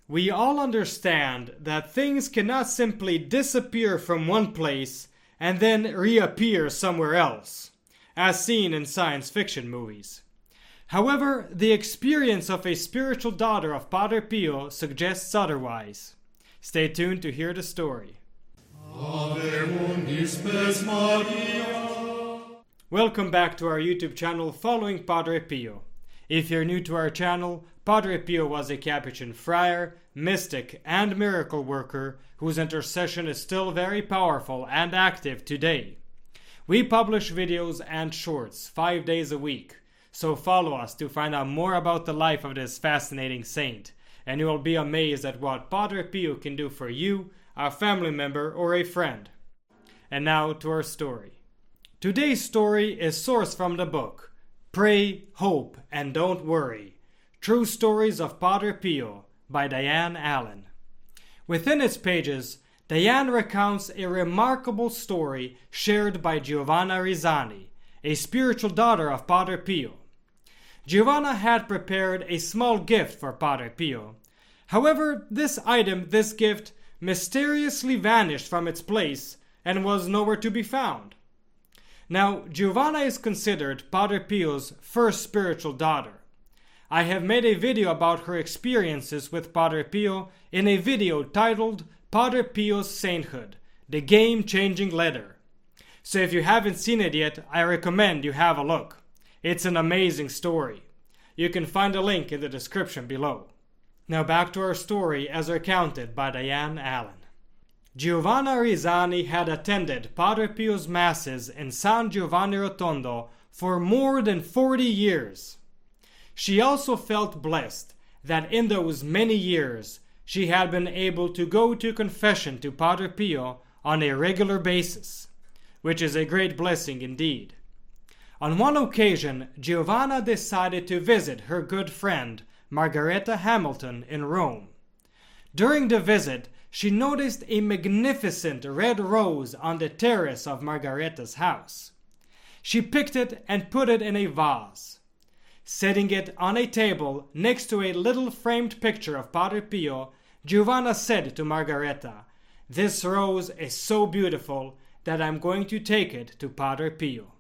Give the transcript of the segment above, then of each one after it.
We all understand that things cannot simply disappear from one place and then reappear somewhere else, as seen in science fiction movies. However, the experience of a spiritual daughter of Padre Pio suggests otherwise. Stay tuned to hear the story. Welcome back to our YouTube channel following Padre Pio. If you're new to our channel, Padre Pio was a Capuchin friar, mystic, and miracle worker whose intercession is still very powerful and active today. We publish videos and shorts 5 days a week, so follow us to find out more about the life of this fascinating saint, and you will be amazed at what Padre Pio can do for you, a family member, or a friend. And now to our story. Today's story is sourced from the book Pray, Hope, and Don't Worry, True Stories of Padre Pio by Diane Allen. Within its pages, Diane recounts a remarkable story shared by Giovanna Rizzani, a spiritual daughter of Padre Pio. Giovanna had prepared a small gift for Padre Pio. However, this gift, mysteriously vanished from its place and was nowhere to be found. Now, Giovanna is considered Padre Pio's first spiritual daughter. I have made a video about her experiences with Padre Pio in a video titled Padre Pio's Sainthood, the Game-Changing Letter. So if you haven't seen it yet, I recommend you have a look. It's an amazing story. You can find a link in the description below. Now back to our story as recounted by Diane Allen. Giovanna Rizzani had attended Padre Pio's masses in San Giovanni Rotondo for more than 40 years. She also felt blessed that in those many years she had been able to go to confession to Padre Pio on a regular basis, which is a great blessing indeed. On one occasion, Giovanna decided to visit her good friend Margareta Hamilton in Rome. During the visit, she noticed a magnificent red rose on the terrace of Margareta's house. She picked it and put it in a vase. Setting it on a table next to a little framed picture of Padre Pio, Giovanna said to Margareta, "This rose is so beautiful that I'm going to take it to Padre Pio."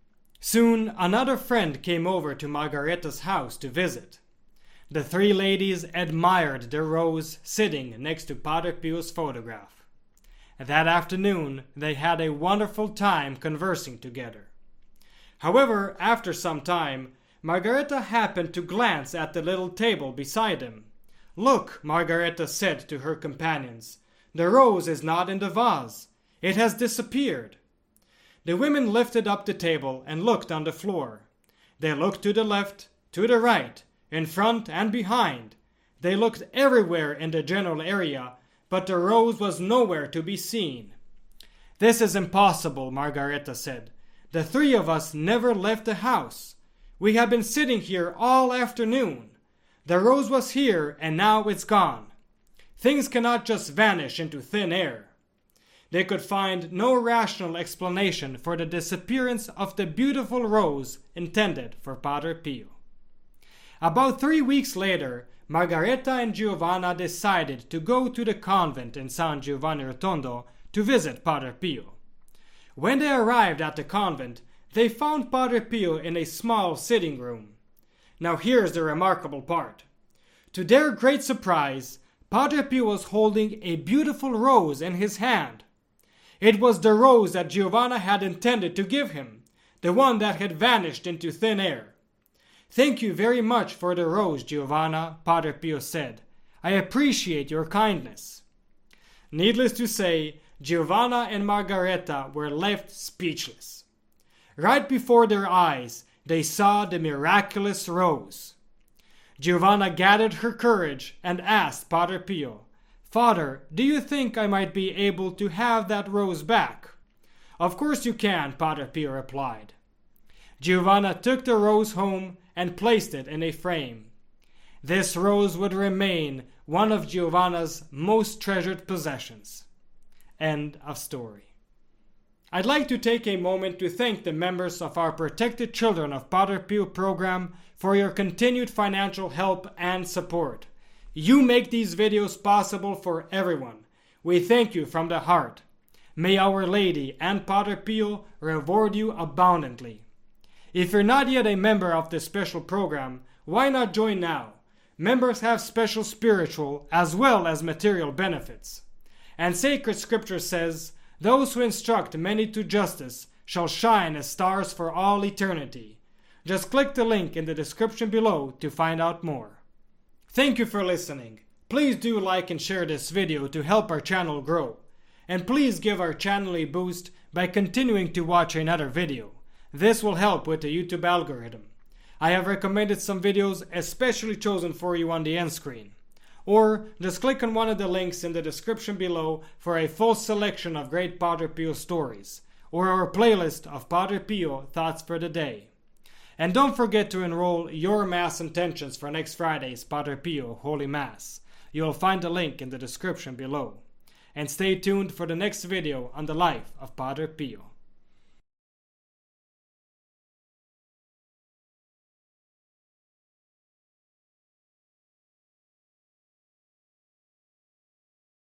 Soon another friend came over to Margareta's house to visit. The three ladies admired the rose sitting next to Padre Pio's photograph. That afternoon, they had a wonderful time conversing together. However, after some time, Margareta happened to glance at the little table beside him. "Look," Margareta said to her companions, "the rose is not in the vase. It has disappeared." The women lifted up the table and looked on the floor. They looked to the left, to the right, in front and behind. They looked everywhere in the general area, but the rose was nowhere to be seen. "This is impossible," Margareta said. "The three of us never left the house. We have been sitting here all afternoon. The rose was here and now it's gone. Things cannot just vanish into thin air." They could find no rational explanation for the disappearance of the beautiful rose intended for Padre Pio. About 3 weeks later, Margareta and Giovanna decided to go to the convent in San Giovanni Rotondo to visit Padre Pio. When they arrived at the convent, they found Padre Pio in a small sitting room. Now here's the remarkable part. To their great surprise, Padre Pio was holding a beautiful rose in his hand. It was the rose that Giovanna had intended to give him, the one that had vanished into thin air. "Thank you very much for the rose, Giovanna," Padre Pio said. "I appreciate your kindness." Needless to say, Giovanna and Margareta were left speechless. Right before their eyes, they saw the miraculous rose. Giovanna gathered her courage and asked Padre Pio, "Father, do you think I might be able to have that rose back?" "Of course you can," Padre Pio replied. Giovanna took the rose home and placed it in a frame. This rose would remain one of Giovanna's most treasured possessions. End of story. I'd like to take a moment to thank the members of our Protected Children of Padre Pio program for your continued financial help and support. You make these videos possible for everyone. We thank you from the heart. May Our Lady and Padre Pio reward you abundantly. If you're not yet a member of this special program, why not join now? Members have special spiritual as well as material benefits. And sacred scripture says, "Those who instruct many to justice shall shine as stars for all eternity." Just click the link in the description below to find out more. Thank you for listening. Please do like and share this video to help our channel grow. And please give our channel a boost by continuing to watch another video. This will help with the YouTube algorithm. I have recommended some videos especially chosen for you on the end screen. Or just click on one of the links in the description below for a full selection of great Padre Pio stories, or our playlist of Padre Pio thoughts for the day. And don't forget to enroll your Mass intentions for next Friday's Padre Pio Holy Mass. You will find the link in the description below. And stay tuned for the next video on the life of Padre Pio.